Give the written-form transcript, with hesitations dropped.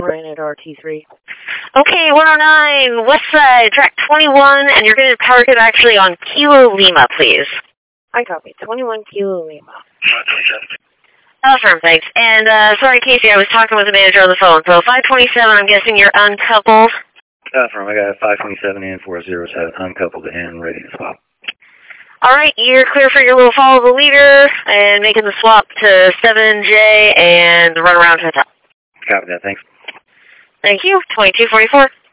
Ryan at RT3. Okay, 109, West Side, track 21, and you're going to power grid actually on Kilo Lima, please. I copy. 21 Kilo Lima. Affirm, thanks. And, sorry, Casey, I was talking with the manager on the phone. So 527, I'm guessing you're uncoupled? Affirm, I got 527 and 407 uncoupled and ready to swap. All right, you're clear for your little follow the leader and making the swap to 7J and the run around to the top. Copy that, thanks. Thank you. 2244.